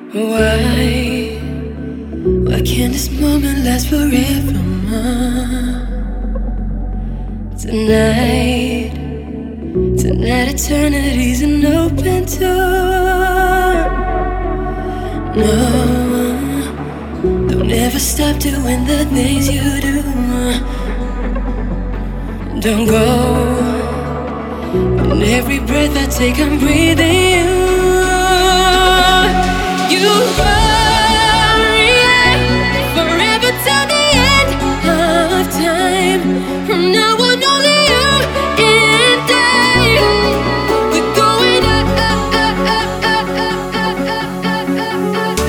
Why? Why can't this moment last forever? Tonight, tonight eternity's an open door. No, don't ever stop doing the things you do. Don't go. In every breath I take, I'm breathing you. You hurry forever till the end of time. From now on, only you and I. We're going up, up, up, up, up, up, up, up,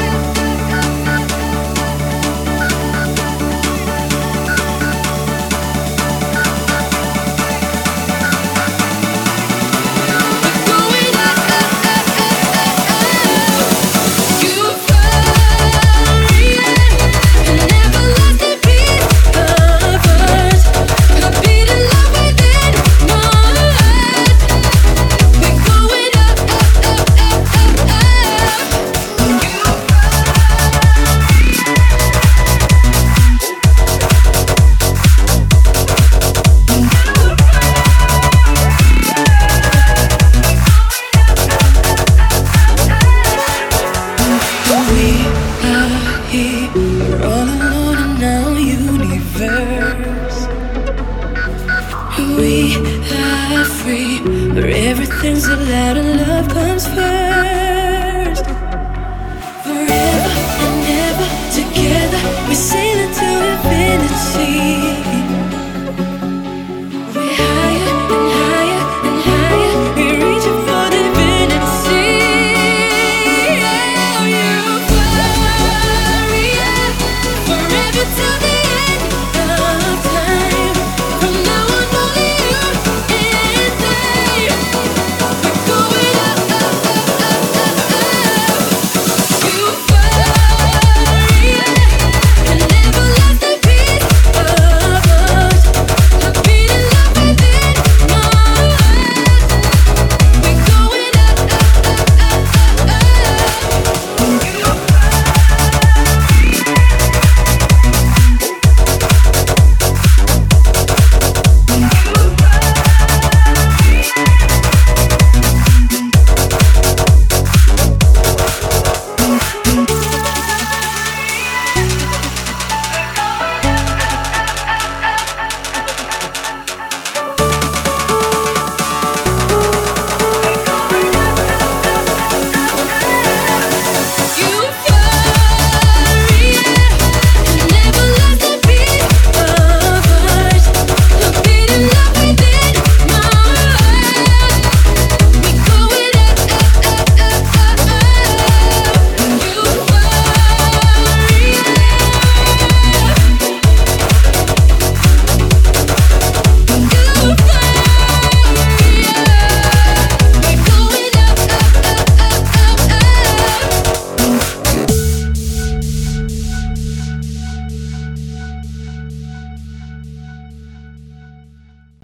we are free, where everything's allowed and love comes first. Forever and ever together, we sail into infinity.